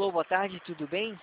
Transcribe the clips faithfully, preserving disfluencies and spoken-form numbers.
Alô, boa tarde, tudo bem?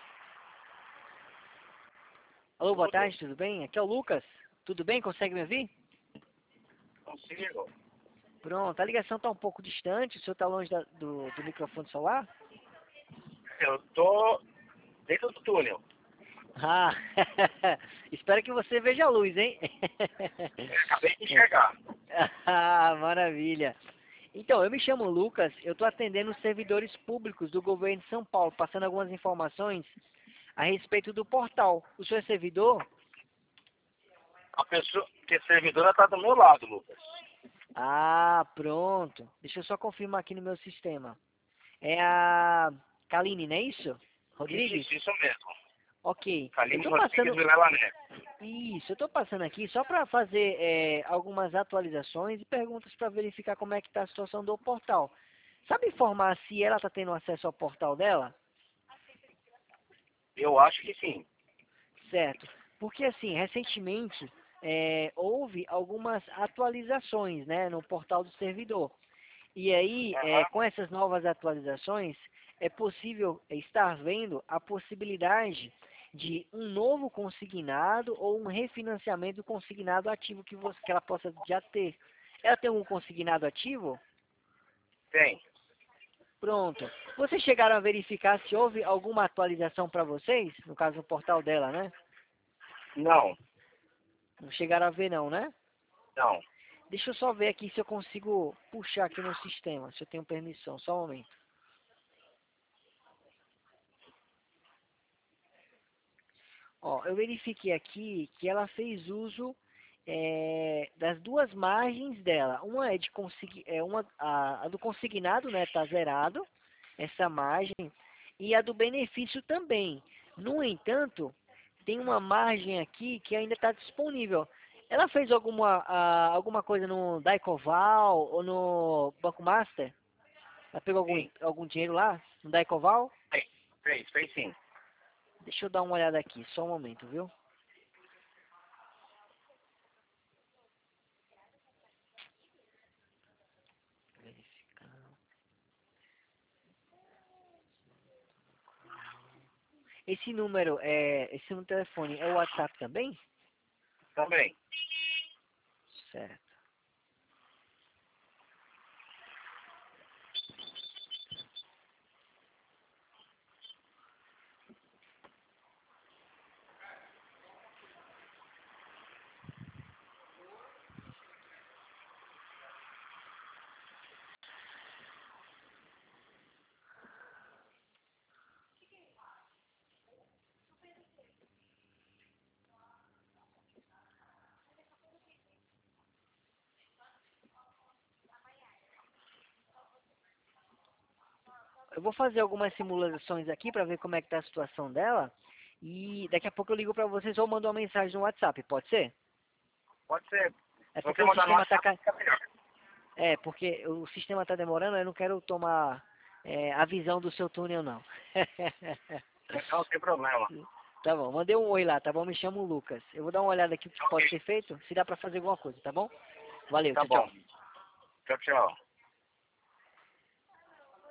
Alô, boa tarde, tudo bem? Aqui é o Lucas. Tudo bem? Consegue me ouvir? Consigo. Pronto, a ligação está um pouco distante, o senhor está longe da- do, do microfone solar? Eu tô dentro do túnel. Ah, espero que você veja a luz, hein? Eu acabei de chegar. Ah, maravilha. Então, eu me chamo Lucas, eu estou atendendo os servidores públicos do governo de São Paulo, passando algumas informações a respeito do portal. O senhor é servidor? A pessoa, que a servidora tá do meu lado, Lucas. Ah, pronto. Deixa eu só confirmar aqui no meu sistema. É a Kaline, não é isso? Rodrigues? Isso, isso mesmo. Ok. Eu Kaline estou Rodrigues passando... Vilela Neto. Isso, eu estou passando aqui só para fazer é, algumas atualizações e perguntas para verificar como é que está a situação do portal. Sabe informar se ela está tendo acesso ao portal dela? Eu acho que sim. Certo. Porque assim, recentemente é, houve algumas atualizações, né, no portal do servidor. E aí, é, Aham. com essas novas atualizações, é possível estar vendo a possibilidade de um novo consignado ou um refinanciamento do consignado ativo que, você, que ela possa já ter. Ela tem um consignado ativo? Tem. Pronto. Vocês chegaram a verificar se houve alguma atualização para vocês? No caso, no portal dela, né? Não, Não chegaram a ver não, né? não. Deixa eu só ver aqui se eu consigo puxar aqui no sistema, se eu tenho permissão. Só um momento. Ó, eu verifiquei aqui que ela fez uso é, das duas margens dela. Uma é de consegui, é uma a, a do consignado, né, tá zerado essa margem e a do benefício também. No entanto, tem uma margem aqui que ainda está disponível. Ela fez alguma a, alguma coisa no Daicoval ou no Banco Master? Ela pegou algum Sim. algum dinheiro lá no Daicoval? Fez, fez, fez sim. Deixa eu dar uma olhada aqui, só um momento, viu? Verificar. Esse número, é, esse número de telefone é o WhatsApp também? Também. Certo. Eu vou fazer algumas simulações aqui para ver como é que tá a situação dela. E daqui a pouco eu ligo para vocês ou mando uma mensagem no WhatsApp, pode ser? Pode ser. É Se porque você o mandar no sistema tá... WhatsApp, ca- fica melhor. É, porque o sistema tá demorando, eu não quero tomar é, a visão do seu túnel, não. Não tem problema. Tá bom, mandei um oi lá, tá bom? Me chamo Lucas. Eu vou dar uma olhada aqui o que pode Ok. ser feito, se dá pra fazer alguma coisa, tá bom? Valeu, Tá tchau, bom. tchau. Tchau, tchau.